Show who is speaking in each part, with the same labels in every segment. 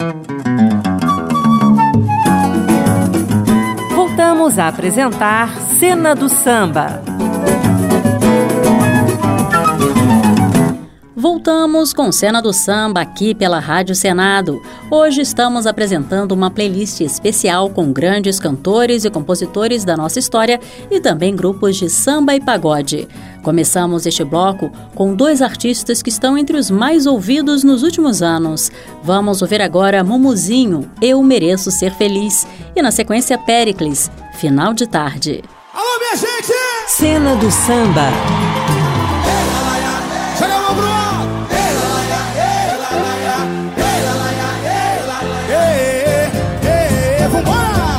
Speaker 1: Voltamos a apresentar Cena do Samba.
Speaker 2: Voltamos com Cena do Samba aqui pela Rádio Senado. Hoje estamos apresentando uma playlist especial com grandes cantores e compositores da nossa história e também grupos de samba e pagode. Começamos este bloco com dois artistas que estão entre os mais ouvidos nos últimos anos. Vamos ouvir agora Mumuzinho, Eu Mereço Ser Feliz, e na sequência Péricles, Final de Tarde.
Speaker 3: Alô, minha gente!
Speaker 1: Cena do Samba.
Speaker 3: Chega a mão pro alto! Vambora!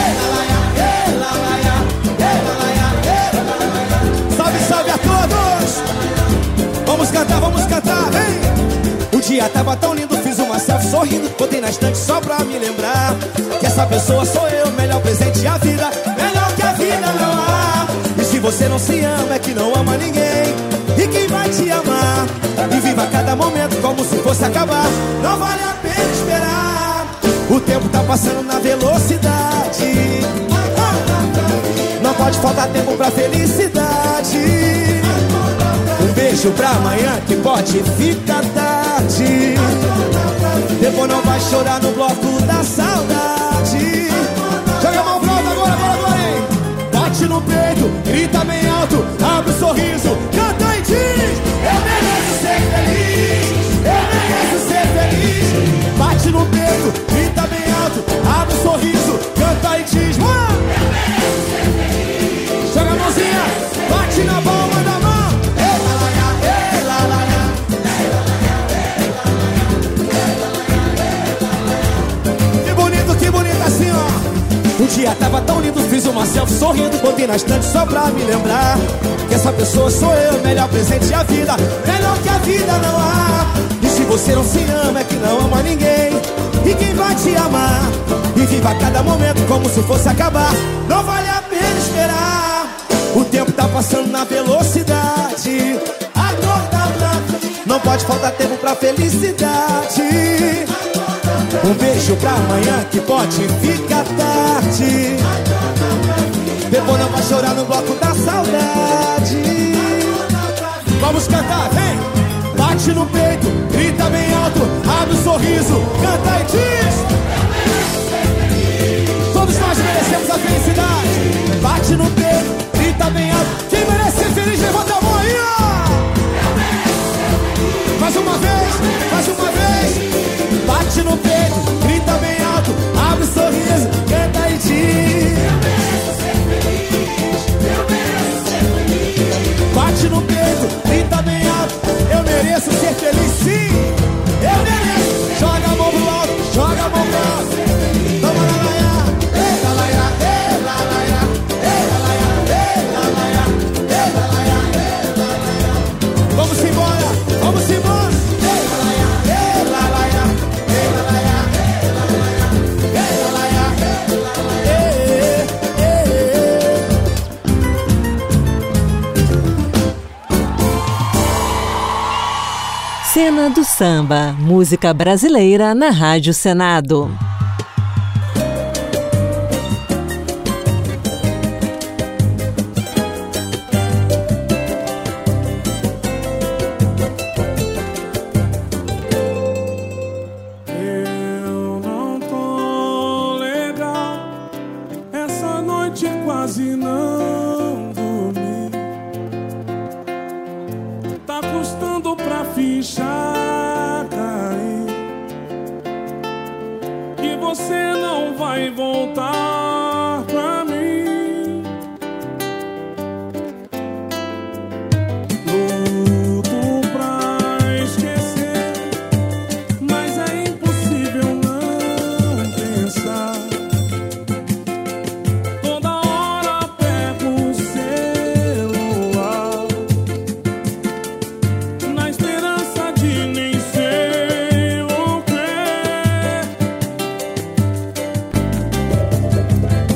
Speaker 3: Salve, salve a todos! Vamos cantar, vem! O dia tava tão lindo, fiz uma selfie sorrindo, botei na estante só pra me lembrar que essa pessoa sou eu, melhor presente a vida, melhor que a vida não há. E se você não se ama, é que não ama ninguém. E quem vai te amar? E viva cada momento como se fosse acabar. Não vale a pena esperar. O tempo tá passando na velocidade. Não pode faltar tempo pra felicidade. Um beijo pra amanhã que pode ficar tarde. Depois não vai chorar no bloco da saudade. Joga a mão pra alto agora, hein? Bate no peito, grita bem alto, abre o sorriso, canta e diz: eu mereço ser feliz, eu mereço ser feliz. Bate no peito, grita bem alto, abre o sorriso, canta e diz: eu mereço ser feliz. Joga a mãozinha, bate na palma da mão. Que bonito assim, ó. O dia tava tão lindo, fiz uma selfie sorrindo, botei na estante só pra me lembrar que essa pessoa sou eu, melhor presente a vida, melhor que a vida não há. E se você não se ama, é que não ama ninguém. E quem vai te amar? E viva cada momento como se fosse acabar. Não vale a pena esperar. O tempo tá passando na velocidade. A dor tá brava. Não pode faltar tempo pra felicidade. Um beijo pra amanhã que pode ficar tarde. Depois não vai chorar no bloco da saudade. Vamos cantar, vem! Bate no peito, grita bem alto, abre o sorriso, canta e diz: todos nós merecemos a felicidade. Bate no peito, grita bem alto. Quem merece ser feliz, levanta a mão aí, ó! Mais uma vez. Bate no peito, grita bem alto, abre o sorriso, canta e diz: eu mereço ser feliz, eu mereço ser feliz. Bate no peito, grita bem alto, eu mereço ser feliz, sim, eu mereço. Joga a mão pro alto, joga a mão pro alto. Vamos lá, vamos embora, vamos embora.
Speaker 1: Cena do Samba, música brasileira na Rádio Senado.
Speaker 4: Eu não tô legal, essa noite quase não dormi. Tá custando pra ficha cair, que você não vai voltar pra mim. Luto pra esquecer, mas é impossível não pensar. Toda hora pego o celular, na esperança de nem sei o que.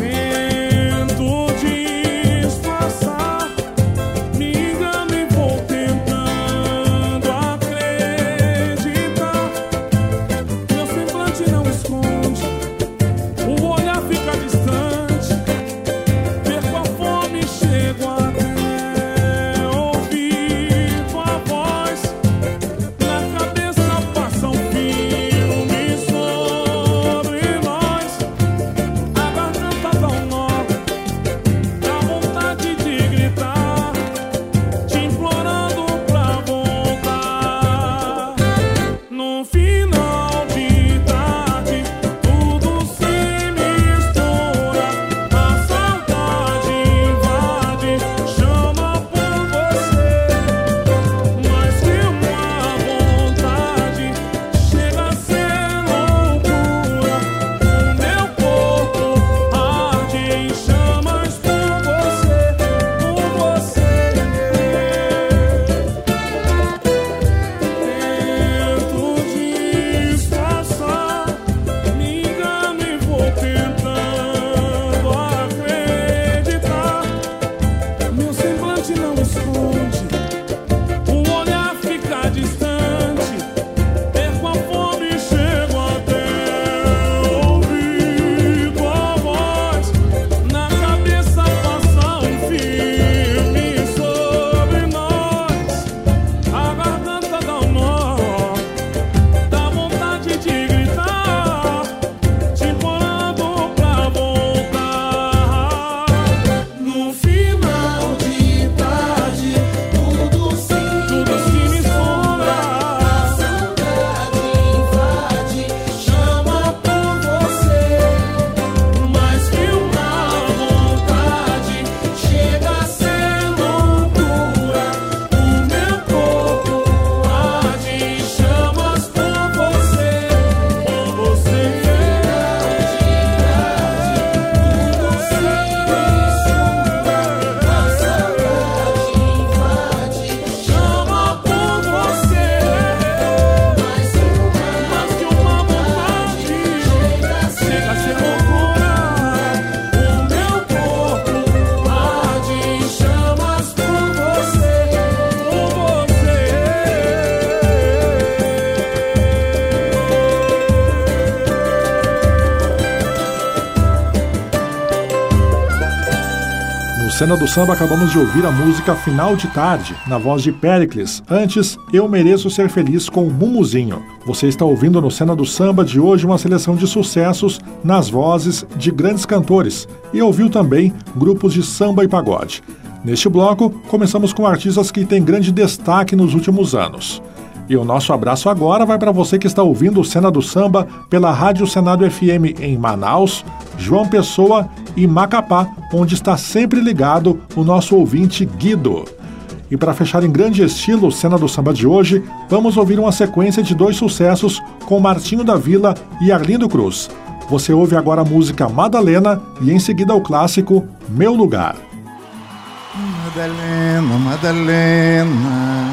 Speaker 5: Cena do Samba acabamos de ouvir a música Final de Tarde, na voz de Péricles. Antes, Eu Mereço Ser Feliz com Mumuzinho. Você está ouvindo no Cena do Samba de hoje uma seleção de sucessos nas vozes de grandes cantores e ouviu também grupos de samba e pagode. Neste bloco, começamos com artistas que têm grande destaque nos últimos anos. E o nosso abraço agora vai para você que está ouvindo o Cena do Samba pela Rádio Senado FM em Manaus, João Pessoa e Macapá, onde está sempre ligado o nosso ouvinte Guido. E para fechar em grande estilo o Cena do Samba de hoje, vamos ouvir uma sequência de 2 sucessos com Martinho da Vila e Arlindo Cruz. Você ouve agora a música Madalena e em seguida o clássico Meu Lugar.
Speaker 6: Madalena, Madalena,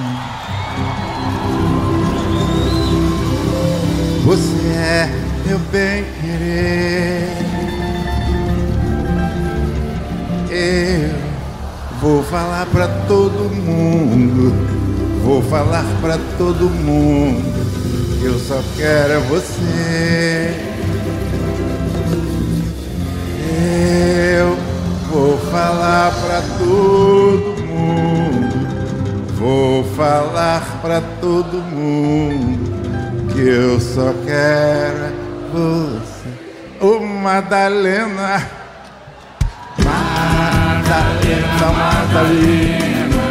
Speaker 6: você é meu bem-querer. Eu vou falar pra todo mundo, vou falar pra todo mundo, eu só quero é você. Eu vou falar pra todo mundo, vou falar pra todo mundo, que eu só quero você. Ô Madalena, Madalena, Madalena,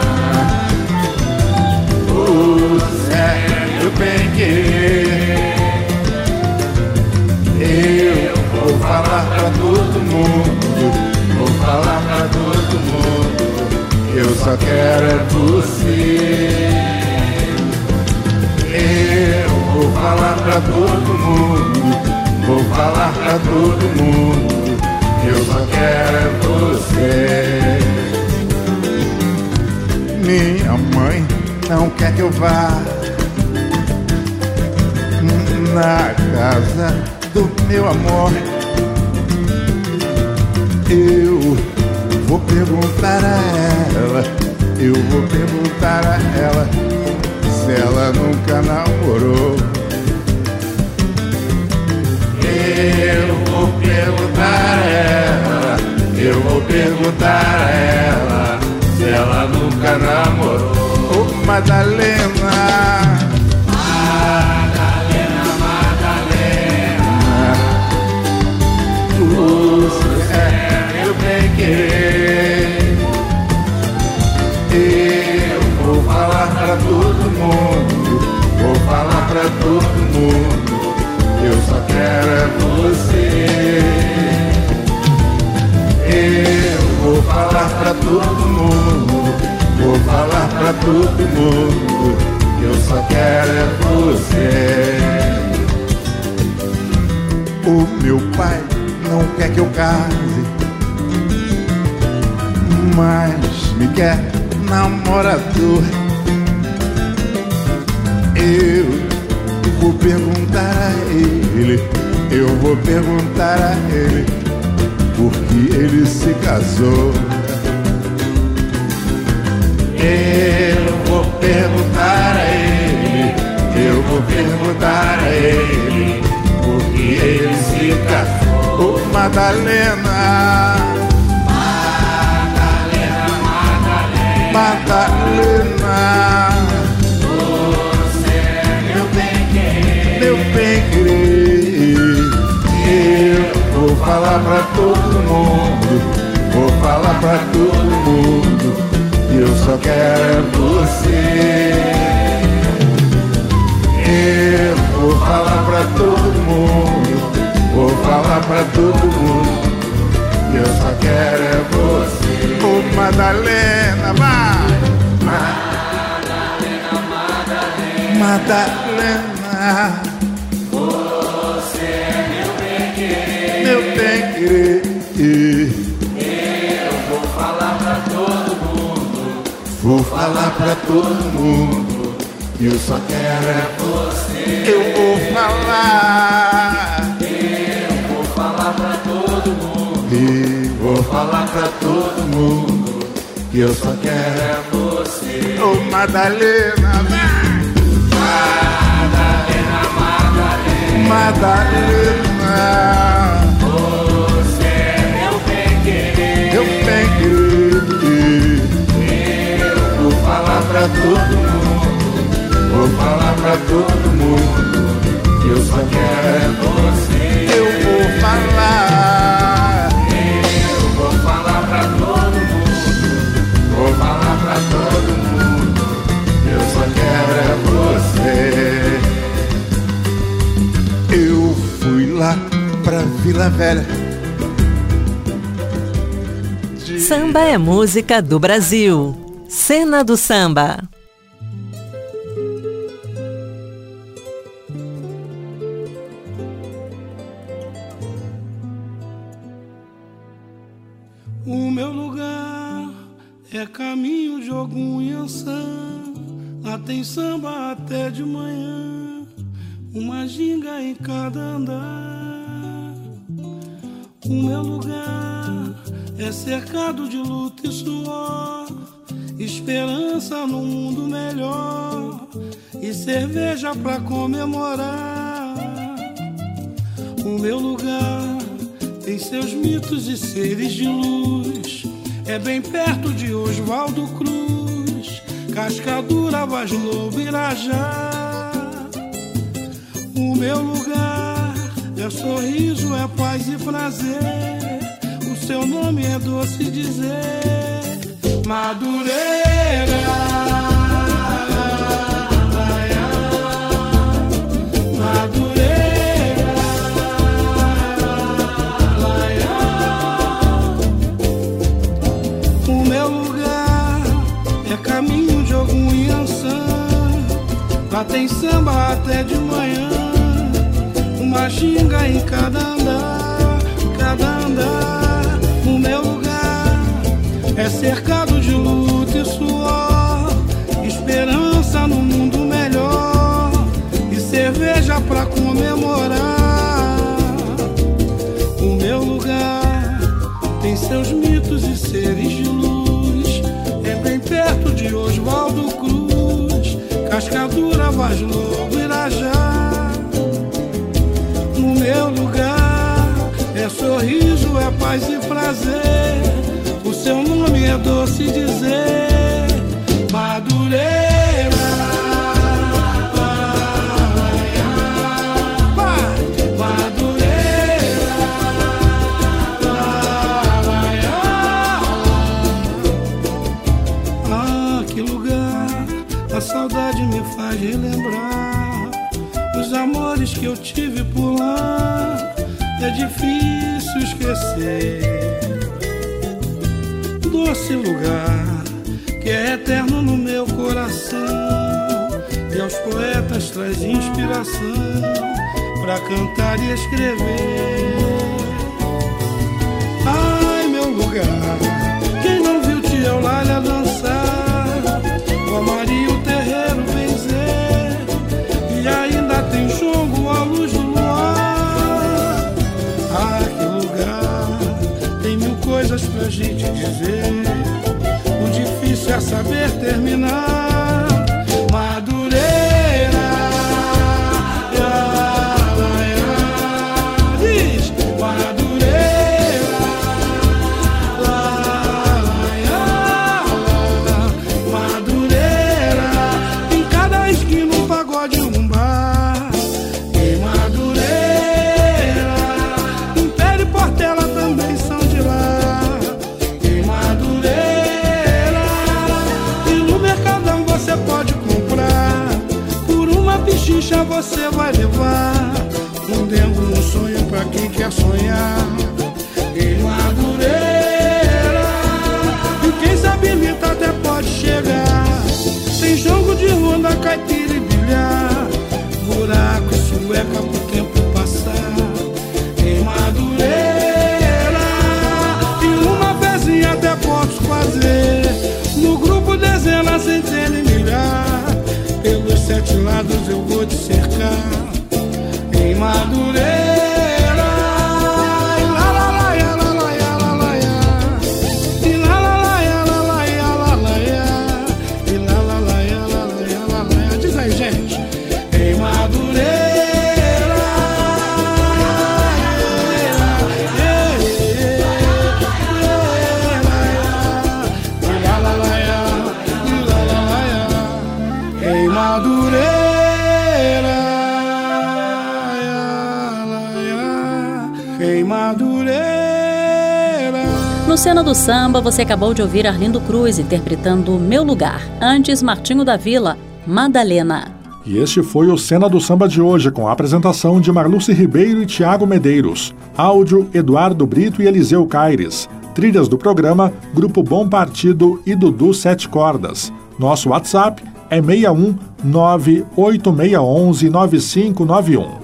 Speaker 6: você é meu bem-querer. Eu vou falar pra todo mundo, vou falar pra todo mundo, que eu só quero é você. Eu vou falar pra todo mundo, vou falar pra todo mundo, eu só quero é você. Minha mãe não quer que eu vá na casa do meu amor. Eu vou perguntar a ela, eu vou perguntar a ela se ela nunca namorou. Eu vou perguntar a ela, eu vou perguntar a ela se ela nunca namorou. Oh, Madalena, Madalena, Madalena, você é meu bem-querer. Eu vou falar pra todo mundo, vou falar pra todo mundo, eu só quero é você. Eu vou falar pra todo mundo, vou falar pra todo mundo, eu só quero é você. O meu pai não quer que eu case, mas me quer namorador. Eu vou perguntar a ele, eu vou perguntar a ele por que ele se casou. Eu vou perguntar a ele, eu vou perguntar a ele por que ele se casou. Oh, Madalena, Madalena, Madalena, Madalena, você é meu bem-querer, meu bem-querer. Eu vou falar pra todo mundo, vou falar pra todo mundo, eu só quero é você. Eu vou falar pra todo mundo, vou falar pra todo mundo, eu só quero é você. Oh, Madalena, vai! Madalena, Madalena, Madalena, você é meu bem-querer. Eu vou falar pra todo mundo, vou falar pra todo mundo, eu só quero é você. Eu vou falar pra todo mundo, vou falar pra todo mundo, que eu só quero é você. Oh, Madalena, Madalena, Madalena, Madalena, você é meu bem-querer, meu bem-querer. pra todo mundo, vou falar pra todo mundo, que eu só quero é você. Eu vou falar pra todo mundo, vou falar pra todo mundo, eu só quero é você. Eu fui lá pra Vila Velha.
Speaker 1: Samba é música do Brasil. Cena do Samba.
Speaker 4: O meu lugar é caminho de Ogum e Ançã. Lá tem samba até de manhã, uma ginga em cada andar. O meu lugar é cercado de luta e suor, esperança num mundo melhor e cerveja pra comemorar. O meu lugar tem seus mitos e seres de luz, é bem perto de Oswaldo Cruz, Cascadura, Vaz Lobo, Irajá. O meu lugar é sorriso, é paz e prazer, o seu nome é doce dizer, Madureira. Madureira, o meu lugar é caminho de Ogum e Ançã. Lá tem samba até de manhã, uma ginga em cada andar, cada andar. O meu lugar é cercado de luta e suor, esperança no mundo melhor e cerveja pra comemorar. O meu lugar tem seus mitos e seres de luz, é bem perto de Oswaldo Cruz, Cascadura, Vaz Lobo, Irajá. No meu lugar é sorriso, é paz e prazer, o seu nome é doce dizer, Madureira. A saudade me faz relembrar os amores que eu tive por lá. É difícil esquecer doce lugar que é eterno no meu coração, e aos poetas traz inspiração pra cantar e escrever. Ai, meu lugar, quem não viu Tia Eulália dançar, o Maria o terreiro benzer, e ainda tem jongo à luz do luar. Ah, que lugar, tem mil coisas pra gente dizer, o difícil é saber terminar. Madureira, diz Madureira, Madureira, em cada esquina um pagode, um bar. Em Madureira, Império e Portela também são de lá. Em Madureira, e no Mercadão você pode comprar, por uma pichincha você vai levar um dentro, um sonho pra quem quer sonhar. Em Madureira, e quem sabe imita até pode chegar. Tem jogo de ronda, caipira e bilhar, buraco e sueca pro tempo passar. Em Madureira, e uma fezinha até posso fazer, no grupo dezenas, centenas e milhar, pelos 7 lados eu vou te cercar. Em Madureira, em Madureira.
Speaker 2: No Cena do Samba, você acabou de ouvir Arlindo Cruz interpretando Meu Lugar. Antes, Martinho da Vila, Madalena.
Speaker 5: E este foi o Cena do Samba de hoje, com a apresentação de Marluce Ribeiro e Tiago Medeiros. Áudio, Eduardo Brito e Eliseu Caires. Trilhas do programa, Grupo Bom Partido e Dudu 7 Cordas. Nosso WhatsApp é 61 98611 9591.